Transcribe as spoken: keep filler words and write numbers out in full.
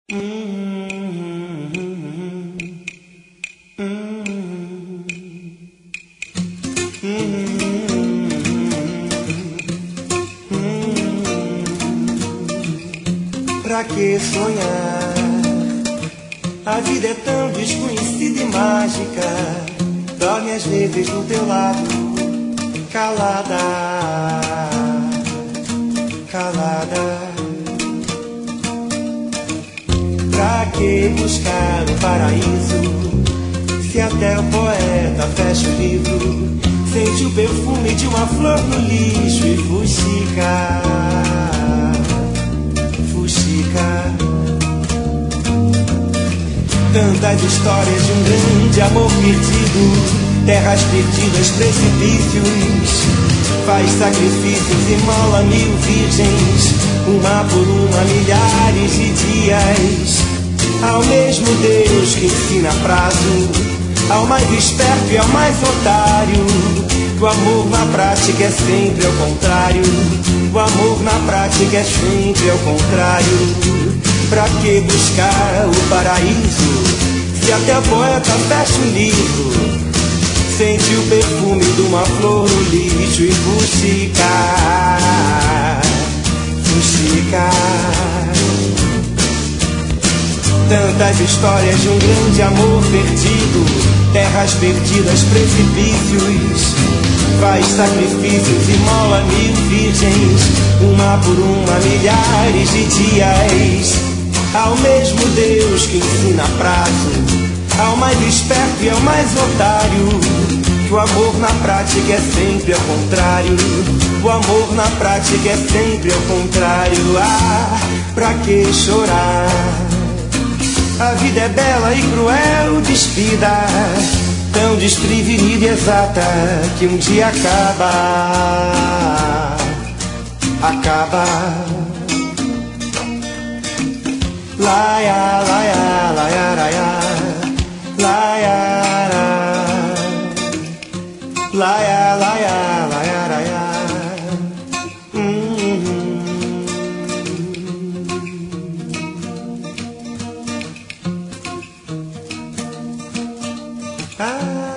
Pra que sonhar? A vida é tão desconhecida e mágica. Dorme às vezes do teu lado, calada, calada. Pra que buscar o paraíso, se até o poeta fecha o livro, sente o perfume de uma flor no lixo e fuxica, fuxica. Tantas histórias de um grande amor perdido, terras perdidas, precipícios. Faz sacrifícios e mola mil virgens, uma por uma, milhares de dias. Ao mesmo Deus que ensina prazo, ao mais esperto e ao mais otário. O amor na prática é sempre ao contrário. O amor na prática é sempre ao contrário. Pra que buscar o paraíso, se até o poeta fecha o livro, sente o perfume de uma flor no lixo e fuxica, fuxica. Tantas histórias de um grande amor perdido, terras perdidas, precipícios. Faz sacrifícios e mola mil virgens, uma por uma, milhares de dias. Ao mesmo Deus que ensina prazo, ao mais esperto e ao mais otário. O amor na prática é sempre ao contrário. O amor na prática é sempre ao contrário. Ah, pra que chorar? A vida é bela e cruel, despida, tão desprevenida e exata, que um dia acaba, acaba. Laia, laia, laia, laia, laia, laia, laia, laia, laia. Ah.